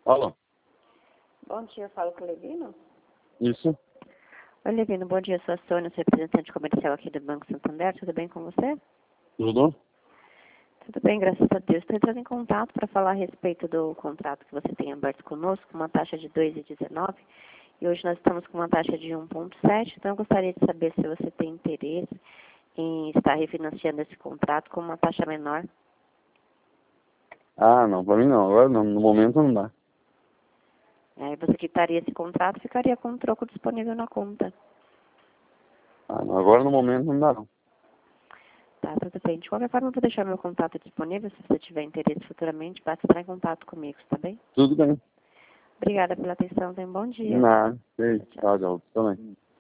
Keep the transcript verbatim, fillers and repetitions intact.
Alô? Bom dia, eu falo com o Levino. Isso? Oi, Levino, bom dia, sou a Sônia, sou representante comercial aqui do Banco Santander, tudo bem com você? Tudo? Tudo bem, graças a Deus. Estou entrando em contato para falar a respeito do contrato que você tem aberto conosco, com uma taxa de dois vírgula dezenove, e hoje nós estamos com uma taxa de um vírgula sete, então eu gostaria de saber se você tem interesse em estar refinanciando esse contrato com uma taxa menor. Ah, não, pra mim não. Agora não, no momento não dá. Aí você quitaria esse contrato e ficaria com um troco disponível na conta. Ah, não, agora no momento não dá não. Tá, tudo bem. De qualquer forma, eu vou deixar meu contato disponível. Se você tiver interesse futuramente, basta entrar em contato comigo, tá bem? Tudo bem. Obrigada pela atenção. Tenha um bom De dia. nada. Sei. Tchau, tchau. Tchau, tchau. Também.